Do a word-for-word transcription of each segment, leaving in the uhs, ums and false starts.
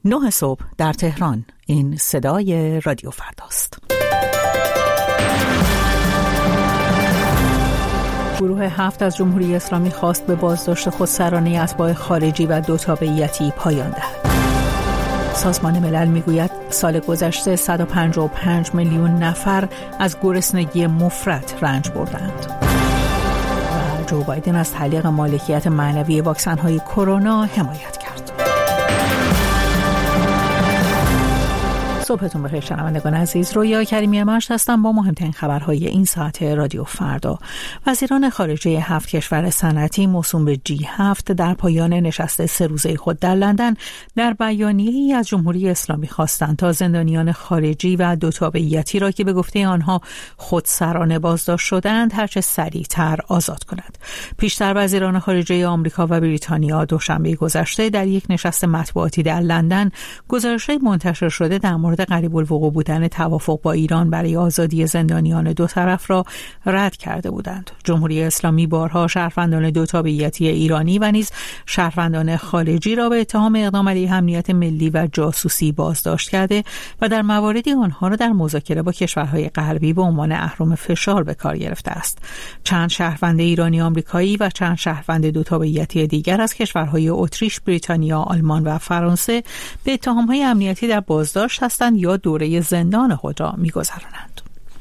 نه صبح در تهران. این صدای رادیو فرداست. گروه هفت از جمهوری اسلامی خواست به بازداشت خودسرانه اتباع خارجی و دو تابعیتی پایان دهد. سازمان ملل میگوید سال گذشته صد و پنجاه و پنج میلیون نفر از گرسنگی مفرط رنج بردند. و جو بایدن از تعلیق مالکیت معنوی واکسن‌های کرونا حمایت کرد. صبحتون بخیر شنوندگان عزیز، رویا کریمی مشت هستم با مهمترین خبرهای این ساعت رادیو فردا. وزیران خارجه هفت کشور صنعتی موسوم به جی هفت در پایان نشست سه روزه خود در لندن در بیانیه‌ای از جمهوری اسلامی خواستند تا زندانیان خارجی و دو تابعیتی را که به گفته آنها خودسرانه بازداشت شدند هرچه سریعتر آزاد کند. پیشتر وزیران خارجه آمریکا و بریتانیا دوشنبه گذشته در یک نشست مطبوعاتی در لندن گزارش‌های منتشر شده در مورد قریب الوقوع بودن توافق با ایران برای آزادی زندانیان دو طرف را رد کرده بودند. جمهوری اسلامی بارها شهروندان دو تابعیتی ایرانی و نیز شهروندان خارجی را به اتهام اقدام علیه امنیت ملی و جاسوسی بازداشت کرده و در مواردی آنها را در مذاکره با کشورهای غربی به عنوان اهرم فشار به کار گرفته است. چند شهروند ایرانی آمریکایی و چند شهروند دو تابعیتی دیگر از کشورهای اتریش، بریتانیا، آلمان و فرانسه به اتهام‌های امنیتی در بازداشت هستند یا دوره زندان خود را می‌گذرانند.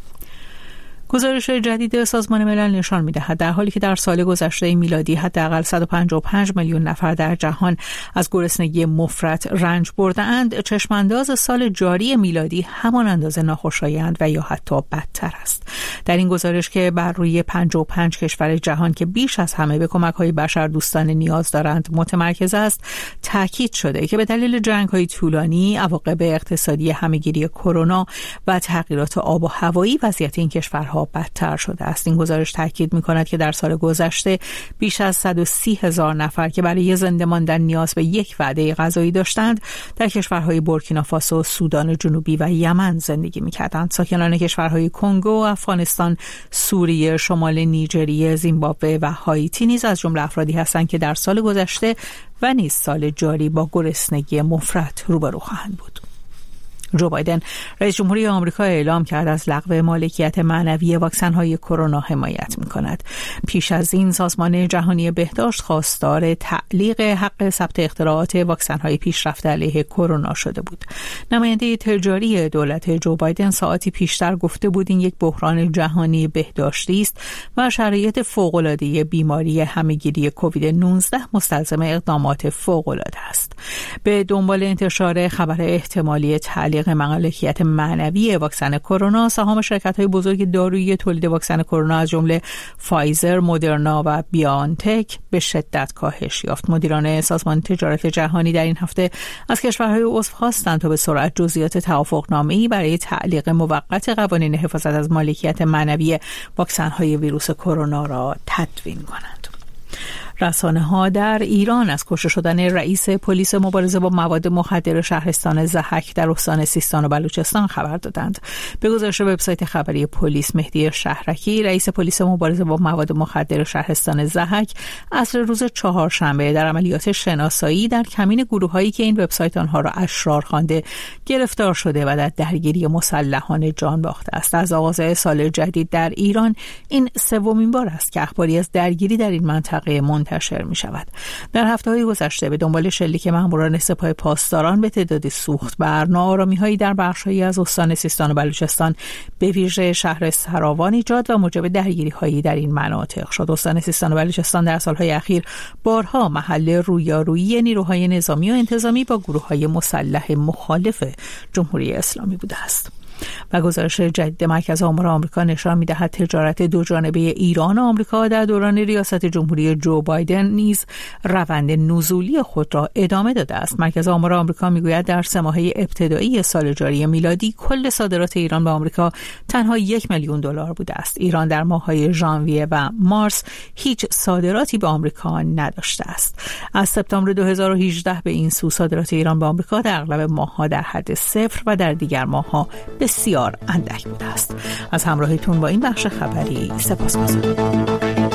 گزارش جدید سازمان ملل نشان می‌دهد در حالی که در سال گذشته میلادی حداقل صد و پنجاه و پنج میلیون نفر در جهان از گرسنگی مفرط رنج برده‌اند، چشمانداز سال جاری میلادی همان اندازه ناخوشایند و یا حتی بدتر است. در این گزارش که بر روی پنجاه و پنج کشور جهان که بیش از همه به کمک‌های بشردوستانه نیاز دارند متمرکز است، تاکید شده که به دلیل جنگ‌های طولانی، عواقب اقتصادی همه‌گیری کرونا و تغییرات آب و هوایی وضعیت این کشورها بدتر شده است. این گزارش تاکید می‌کند که در سال گذشته بیش از صد و سی هزار نفر که برای زنده ماندن نیاز به یک وعده غذایی داشتند در کشورهای بورکینافاسو، سودان جنوبی و یمن زندگی می‌کردند. ساکنان کشورهای کنگو، افغانستان، سوریه، شمال نیجریه، زیمبابوه و هایتی نیز از جمله افرادی هستند که در سال گذشته و نیز سال جاری با گرسنگی مفرط روبرو خواهند بود. جو بایدن رئیس جمهوری آمریکا اعلام کرد از لغو مالکیت معنوی واکسن‌های کرونا حمایت می‌کند. پیش از این سازمان جهانی بهداشت خواستار تعلیق حق ثبت اختراعات واکسن‌های پیشرفته علیه کرونا شده بود. نماینده تجاری دولت جو بایدن ساعتی پیشتر گفته بود این یک بحران جهانی بهداشتی است و شرایط فوق‌العاده بیماری همه‌گیری کووید نوزده مستلزم اقدامات فوق‌العاده است. به دنبال انتشار خبر احتمالی تعلیق مالکیت معنوی واکسن کرونا، سهام شرکت‌های بزرگ دارویی تولید واکسن کرونا از جمله فایزر، مدرنا و بیانتک به شدت کاهش یافت. مدیران سازمان تجارت جهانی در این هفته از کشورهای عضو خواستند تا به سرعت جزئیات توافقنامه‌ای برای تعلیق موقت قوانین حفاظت از مالکیت معنوی واکسن‌های ویروس کرونا را تدوین کنند. رسانه‌ها در ایران از کشته شدن رئیس پلیس مبارزه با مواد مخدر شهرستان ضحک در استان سیستان و بلوچستان خبر دادند. به گزارش وبسایت خبری پلیس، مهدی شهرکی، رئیس پلیس مبارزه با مواد مخدر شهرستان ضحک، عصر روز چهارشنبه در عملیات شناسایی در کمین گروهایی که این وبسایت آنها را اشرار خوانده گرفتار شده و در درگیری مسلحانه جان باخته است. از آغاز سال جدید در ایران این سومین بار است که اخباری از درگیری در این منطقه منتشر می شود. در هفته‌های گذشته به دنبال شلیک ماموران سپاه پاسداران به تعدادی سوخت بر ناآرامی‌هایی در بخش‌هایی از استان سیستان و بلوچستان به ویژه شهر سراوان ایجاد و موجب درگیری‌هایی در این مناطق شد. استان سیستان و بلوچستان در سال‌های اخیر بارها محل رویارویی نیروهای نظامی و انتظامی با گروه‌های مسلح مخالف جمهوری اسلامی بوده است. و گزارش جدید مرکز آمار آمریکا نشان می‌دهد تجارت دوجانبه ایران و آمریکا در دوران ریاست جمهوری جو بایدن نیز روند نزولی خود را ادامه داده است. مرکز آمار آمریکا می‌گوید در سه ماهه ابتدایی سال جاری میلادی کل صادرات ایران به آمریکا تنها یک میلیون دلار بوده است. ایران در ماه‌های ژانویه و مارس هیچ صادراتی به آمریکا نداشته است. از سپتامبر دو هزار و هجده به این سو صادرات ایران به آمریکا در اغلب ماه‌ها در حد صفر و در دیگر ماه‌ها بسیار اندک بوده است. از همراهیتون با این بخش خبری سپاسگزارم.